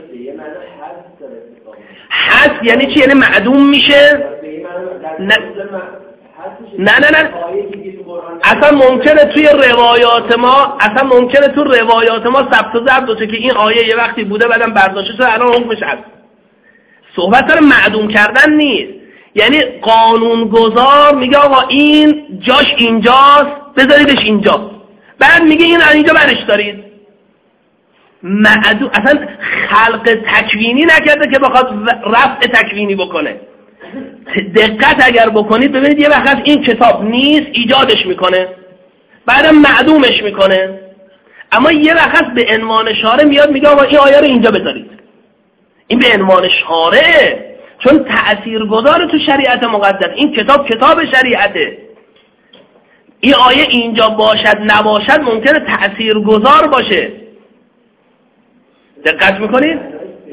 حذف یعنی چی؟ یعنی معدوم میشه. نه نه نه, نه. اصلا ممکنه توی روایات ما اصلا ممکنه تو روایات ما ثبت و ضبط باشه که این آیه یه وقتی بوده بعدم برداشته شده الان حکمش هست. صحبت سر معدوم کردن نیست. یعنی قانونگذار میگه آقا این جاش اینجاست بذاریدش اینجا، بعد میگه این اینجا برش دارید. معدوم اصلا خلق تکوینی نکرده که بخواد رفع تکوینی بکنه. دقت اگر بکنید ببینید یه وقت این کتاب نیست ایجادش میکنه، بعدم معدومش میکنه، اما یه وقت به عنوان شارع میاد میگه آقا این آیه رو اینجا بذارید. این به عنوان شارع، چون تأثیرگذار تو شریعت مقدس، این کتاب کتاب شریعته. این آیه اینجا باشد نباشد ممکنه تأثیرگذار باشه. دقت میکنید؟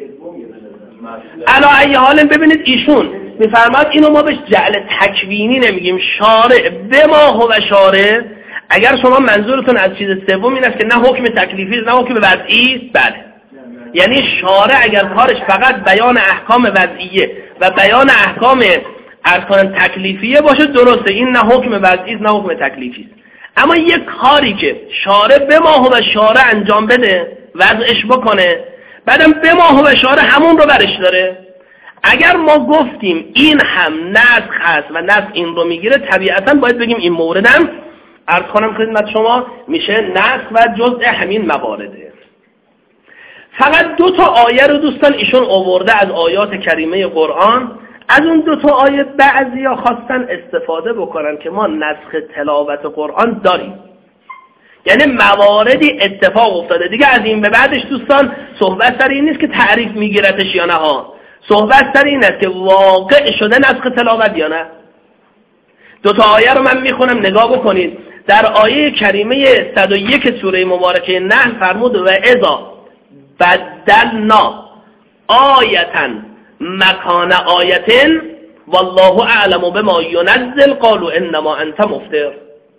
علا ای حال ببینید ایشون میفرماد اینو ما بهش جعل تکوینی نمیگیم، شارع به ما هو شارع. اگر شما منظورتون از چیز سوم این است که نه حکم تکلیفی نه حکم وضعی، بله، یعنی شارع اگر کارش فقط بیان احکام وضعیه و بیان احکام ارکان تکلیفیه باشه درسته، این نه حکم وضعی نه حکم تکلیفی است. اما یک کاری که شارع به ما هو شارع انجام بده، وضعش بکنه، بعدم به ما هو شارع همون رو برش داره. اگر ما گفتیم این هم نسخ هست و نسخ این رو میگیره، طبیعتا باید بگیم این موردم عرض کنم خدمت شما میشه نسخ و جزء همین موارده. فقط دو تا آیه رو دوستان ایشون آورده از آیات کریمه قرآن. از اون دو تا آیه بعضیا خواستن استفاده بکنن که ما نسخ تلاوت قرآن داریم، یعنی مواردی اتفاق افتاده دیگه. از این به بعدش دوستان صحبت سر این نیست که تعریف میگیرتش یا نه ها، صحبت سر این است که واقع شده نسخ تلاوت یا نه. دو تا آیه رو من میخونم نگاه بکنید. در آیه کریمه صد و یک سوره مبارکه نحل فرمود و اذا بدلنا آیةً مکان آیةٍ والله اعلم بما ینزل قالوا انما انت مفتر.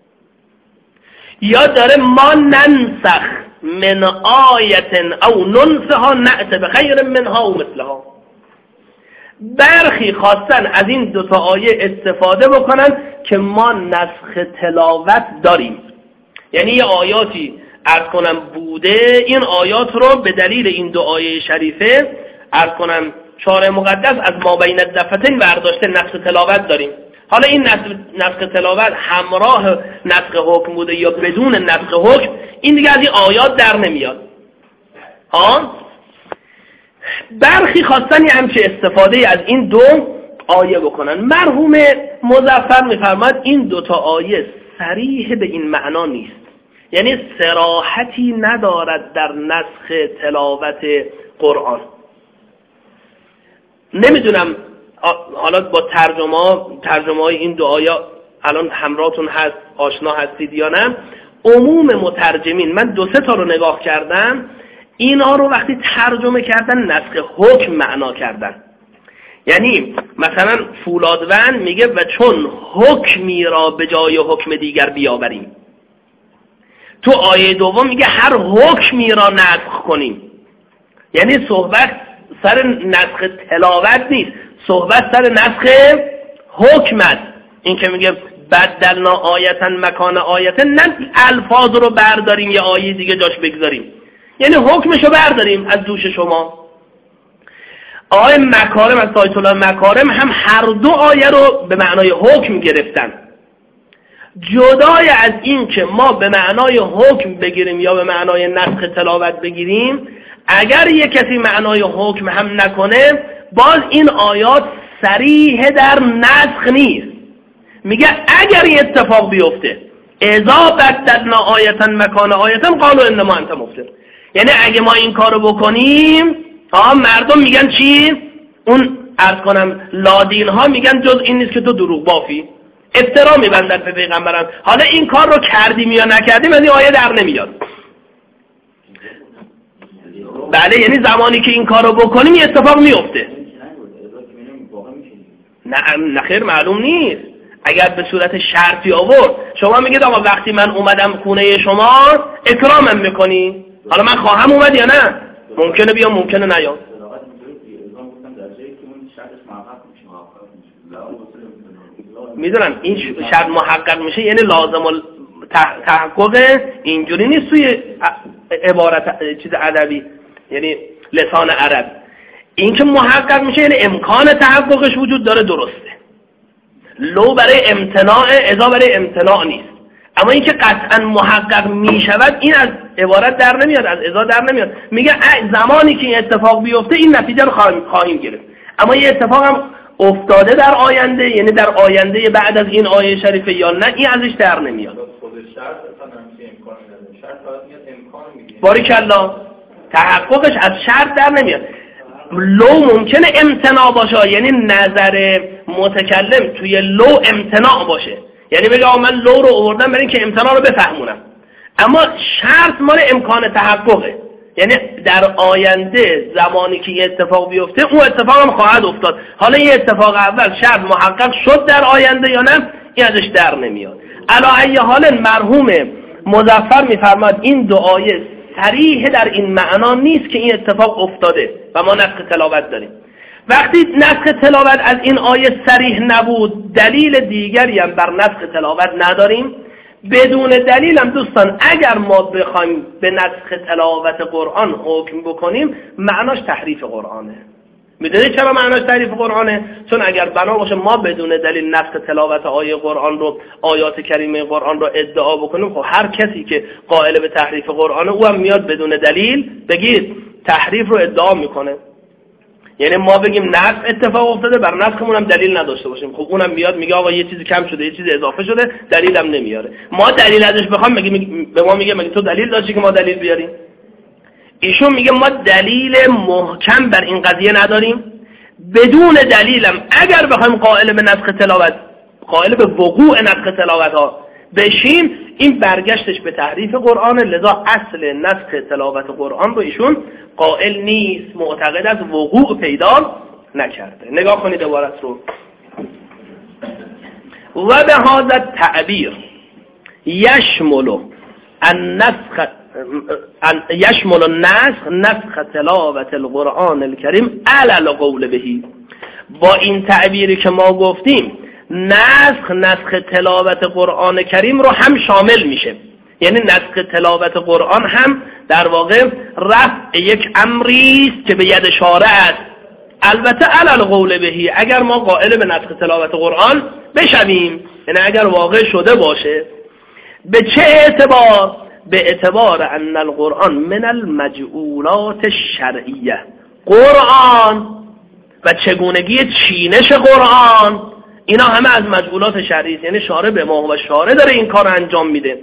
یا داره ما ننسخ من آیة او ننسها نأت بخیر منها و مثلها. برخی خواستن از این دوتا آیه استفاده بکنن که ما نسخ تلاوت داریم، یعنی یه آیاتی عرض کنم بوده، این آیات رو به دلیل این دو آیه شریفه عرض کنم شارع مقدس از ما بین الدفتین برداشته نسخ تلاوت داریم. حالا این نسخ, نسخ تلاوت همراه نسخ حکم بوده یا بدون نسخ حکم، این دیگه از این آیات در نمیاد. ها برخی خواستن یه همچه استفاده از این دو آیه بکنن. مرحوم مظفر میفرماد این دو تا آیه صریح به این معنا نیست، یعنی صراحتی ندارد در نسخ تلاوت قرآن. نمیدونم حالا با ترجمه ترجمه های این دو آیه الان همراهتون هست، آشنا هستید یا نه. عموم مترجمین، من دو سه تا رو نگاه کردم، اینا رو وقتی ترجمه کردن نسخ حکم معنا کردن. یعنی مثلا فولادون میگه و چون حکمی را به جای حکم دیگر بیاوریم. تو آیه دوم میگه هر حکمی را نسخ کنیم. یعنی صحبت سر نسخ تلاوت نیست، صحبت سر نسخ حکم است. این که میگه بدلنا آیتا مکان آیتا، نه الفاظ رو برداریم یه آیه دیگه جاش بگذاریم، یعنی حکمشو برداریم از دوش شما. آیه مکارم از آیت الله مکارم هم هر دو آیه رو به معنای حکم گرفتن. جدای از این که ما به معنای حکم بگیریم یا به معنای نسخ تلاوت بگیریم، اگر یک کسی معنای حکم هم نکنه، باز این آیات صریح در نسخ نیست. میگه اگر این اتفاق بیفته اذا بدلنا آیتا مکان آیتا قالوا انما انت مفتر، یعنی اگه ما این کارو بکنیم آه مردم میگن چی؟ اون عرض کنم لادین ها میگن جز این نیست که تو دروغ بافی، افترا میبندن به پیغمبرم. حالا این کار رو کردیم یا نکردیم از این آیه در نمیاد. بله، یعنی زمانی که این کار رو بکنیم یه اتفاق میفته. نه نه خیر معلوم نیست. اگر به صورت شرطی آورد، شما میگید آقا وقتی من اومدم خونه شما اکرامم میکنی، حالا من خواهم اومد یا نه؟ ممکنه بیام ممکنه نیام. میدونم این شرط محقق میشه یعنی لازم تحقق، اینجوری نیست توی عبارت چیز ادبی یعنی لسان عرب. این که محقق میشه یعنی امکان تحققش وجود داره، درسته. لو برای امتناع، اذا برای امتناع نیست. اما این که قطعا محقق میشود این از عبارت در نمیاد، از اذا در نمیاد. میگه زمانی که این اتفاق بیفته این نتیجه رو خواهیم گرفت. اما این اتفاق هم افتاده در آینده، یعنی در آینده بعد از این آیه شریفه یا نه، این ازش در نمیاد. خود شرط اصلا همچین امکانی نداره. شرط فقط میاد امکان میگه. باریکالله. تحققش از شرط در نمیاد. لو ممکنه امتناع باشه، یعنی نظر متکلم توی لو امتناع باشه، یعنی بگه من لو رو آوردم برای اینکه امتناع رو بفهمونم. اما شرط مال امکان تحققه، یعنی در آینده زمانی که یه اتفاق بیفته اون اتفاق هم خواهد افتاد. حالا یه اتفاق اول شرط محقق شد در آینده یا نه، این ازش در نمیاد. علی ای حال مرحوم مظفر میفرماد این دو آیه صریح در این معنا نیست که این اتفاق افتاده و ما نسخ تلاوت داریم. وقتی نسخ تلاوت از این آیه صریح نبود، دلیل دیگری هم بر نسخ تلاوت نداریم. بدون دلیل هم دوستان اگر ما بخوایم به نسخ تلاوت قرآن حکم بکنیم معناش تحریف قرآنه. میدونید چرا معناش تحریف قرآنه؟ چون اگر بنا باشه ما بدون دلیل نسخ تلاوت آیه قرآن رو، آیات کریمه قرآن رو ادعا بکنیم، خب هر کسی که قائل به تحریف قرآنه او هم میاد بدون دلیل بگید تحریف رو ادعا میکنه. یعنی ما بگیم نسخ اتفاق افتاده، بر نسخمون هم دلیل نداشته باشیم، خب اونم میاد میگه آقا یه چیزی کم شده، یه چیزی اضافه شده، دلیلم نمیاره. ما دلیل ازش بخوام میگه به ما میگه مگه تو دلیل داشتی که ما دلیل بیاریم؟ ایشون میگه ما دلیل محکم بر این قضیه نداریم. بدون دلیلم اگر بخوایم قائل به نسخ تلاوت، قائل به وقوع نسخ تلاوت ها بشیم، این برگشتش به تحریف قرآن. لذا اصل نسخ تلاوت قرآن رو ایشون قائل نیست، معتقد از وقوع پیدا نکرده. نگاه کنید عبارت رو. و به هذا تعبیر یشمل النسخ یشمل النسخ نسخ تلاوت القرآن الکریم علی القول بهی. با این تعبیری که ما گفتیم نسخ نسخ تلاوت قرآن کریم رو هم شامل میشه، یعنی نسخ تلاوت قرآن هم در واقع رفع یک امری است که به ید شارع است. البته علی القول بهی، اگر ما قائل به نسخ تلاوت قرآن بشویم، یعنی اگر واقع شده باشه. به چه اعتبار؟ به اعتبار ان القرآن من المجعولات الشرعیه، قرآن و چگونگی چینش قرآن اینا همه از مجعولات شرعی است، یعنی شارع به ما و شارع داره این کار انجام میده.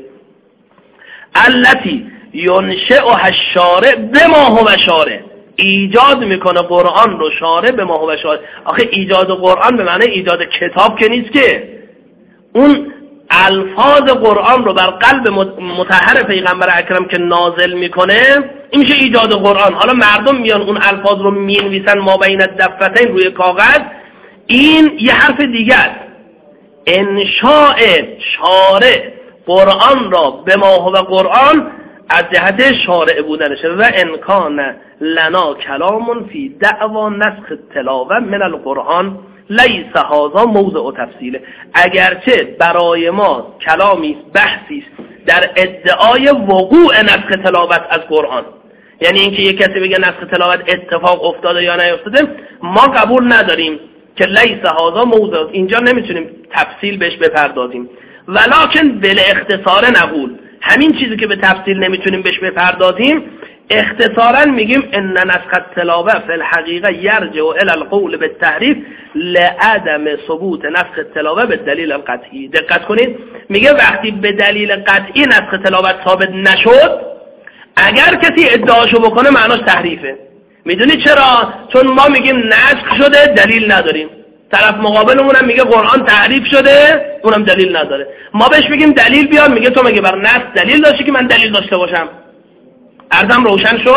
التی ینشئها الشارع بما هو شارع، ایجاد میکنه قرآن رو شارع به ما هو شارع. آخه ایجاد قرآن به معنی ایجاد کتاب که نیست، که اون الفاظ قرآن رو بر قلب مطهر پیغمبر اکرم که نازل میکنه این میشه ایجاد قرآن. حالا مردم میان اون الفاظ رو مینویسن ما بین الدفتین روی کاغذ، این یه حرف دیگه است. انشاء شارع قرآن را به ما هو قرآن از جهت شارع بودنشه. و انکان لنا کلام فی دعوا نسخ تلاوه من القرآن لیس هذا موضع تفصیله. اگرچه برای ما کلامی بحثی است در ادعای وقوع نسخ تلاوت از قرآن، یعنی اینکه یک کسی بگه نسخ تلاوت اتفاق افتاده یا نیفتاده، ما قبول نداریم که لیس هذا موضع، اینجا نمیتونیم تفصیل بهش بپردازیم. ولکن بل اختصار نقول، همین چیزی که به تفصیل نمیتونیم بهش بپردازیم اختصارا میگیم ان نسخ التلاوه فی الحقیقه یرجع الی القول بالتحریف لعدم ثبوت نسخ التلاوه به دلیل القطعی. دقت کنید، میگه وقتی به دلیل قطعی نسخ تلاوت ثابت نشد، اگر کسی ادعاشو بکنه معناش تحریفه. میدونید چرا؟ چون ما میگیم نسخ شده دلیل نداریم، طرف مقابلمون هم میگه قرآن تحریف شده اونم دلیل نداره. ما بهش میگیم دلیل بیار، میگه تو مگه بر نسخ دلیل داشتی که من دلیل داشته باشم؟ عرضم روشن شد؟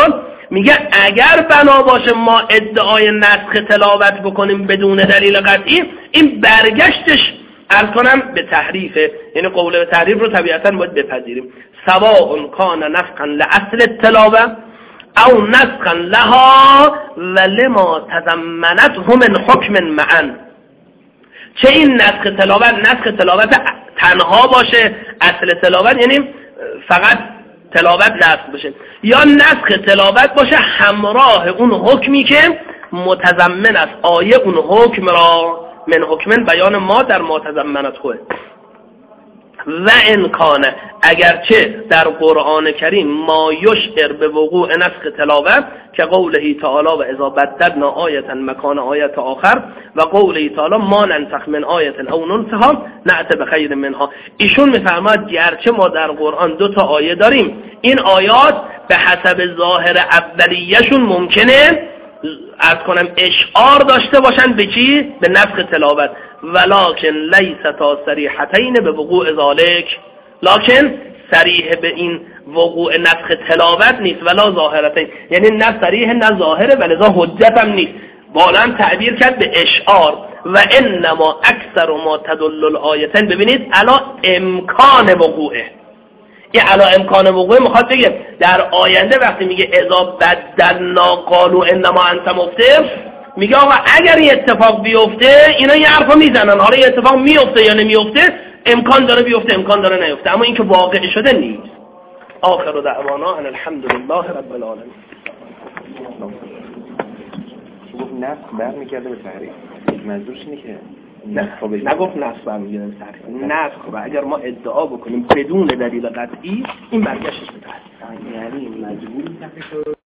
میگه اگر بنا باشه ما ادعای نسخ تلاوت بکنیم بدون دلیل قطعی، این برگشتش عرض کنم به تحریفه، یعنی قول به تحریف رو طبیعتا باید بپذیریم. سواء کان نسخا لاصل التلاوه او نسخا لها ولما تضمنته من حکم معا. چه این نسخ تلاوت نسخ تلاوت تنها باشه، اصل تلاوت یعنی فقط تلاوت نسخ بشه، یا نسخ تلاوت باشه همراه اون حکمی که متضمن است آیه اون حکم را، من حکمن بیان ما در ما تضمنت خواه. و امکانه اگرچه در قرآن کریم ما یشعر به وقوع نسخ تلاوت که قوله تعالی و اذا بدلنا آیتا مکان آیت آخر و قوله تعالی ما ننسخ من آیت او ننسها نأت بخیر منها. ایشون میفرماید گرچه ما در قرآن دو تا آیه داریم، این آیات به حسب ظاهر اولیه‌شون ممکنه از کنم اشعار داشته باشن به چی؟ به نسخ تلاوت، ولکن لیستا صریحتین به وقوع ذالک، لکن صریح به این وقوع نسخ تلاوت نیست، ولا ظاهرتین، یعنی نه صریح نه ظاهره ولذا حجت هم نیست. بالا تعبیر کرد به اشعار و انما اکثر ما تدل الآیتین، ببینید علا امکان وقوعه، این علا امکان وقوع میخواد بگه در آینده وقتی میگه اذا بدلنا قالوا انما انت مفتر، میگه آقا اگر این اتفاق بیفته اینا یه حرفا میزنن، حالا این اتفاق میفته یا نمیفته، امکان داره بیفته امکان داره نیفته، اما این که واقع شده نیست. آخر دعوانا ان الحمدلله رب العالمین. گفت نسخ برمیگرده به تحریف، منظورش اینه که نسخ نگفت نسخ برمیگرده به تحریف، نسخ و اگر ما ادعا بکنیم بدون دلیل قطعی این برگشتش به تحریف، یعنی مجبوری